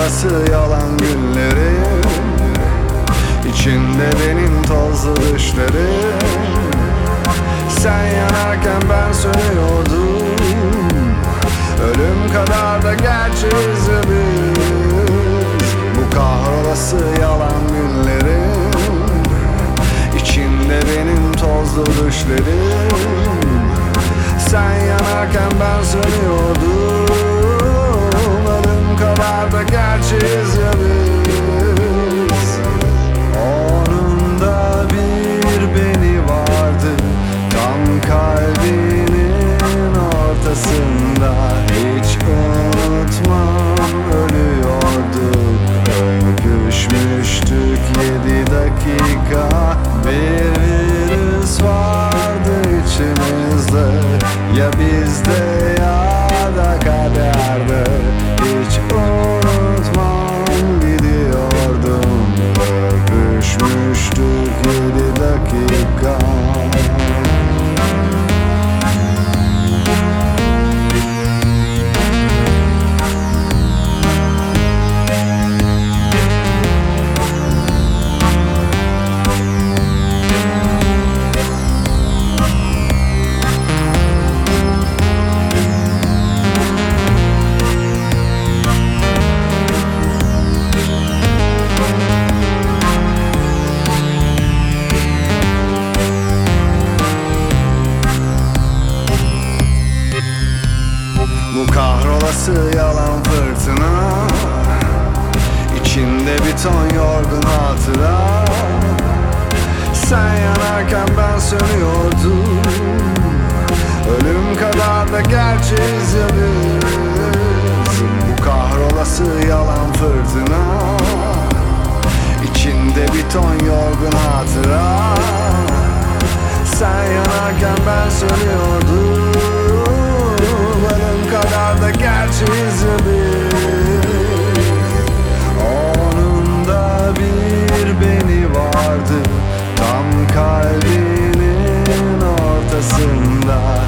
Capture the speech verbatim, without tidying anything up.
kahrolası yalan günlerim, İçinde benim tozlu düşlerim. Sen yanarken ben sönüyordum. Ölüm kadar da gerçeğiz ya biz. Bu kahrolası yalan günlerim, İçinde benim tozlu düşlerim. Sen yanarken ben sönüyordum. Ölüm kadar da gerçeğiz ya biz. Onun da bir beni vardı, tam kalbinin ortasında. Hiç unutmam, ölüyorduk, öpüşmüştük yedi dakika. Bir virüs vardı içimizde, ya bizde ya da kaderde. Hiç unutmam, gidiyordum, öpüşmüştük yedi dakika. Bu kahrolası yalan fırtına, İçinde bir ton yorgun hatıra. Sen yanarken ben sönüyordum. Ölüm kadar da gerçeğiz ya biz. Bu kahrolası yalan fırtına, İçinde bir ton yorgun hatıra. Sen yanarken ben sönüyordum. Ölüm kadar da gerçeğiz ya biz. Onun da bir beni vardı, tam kalbinin ortasında.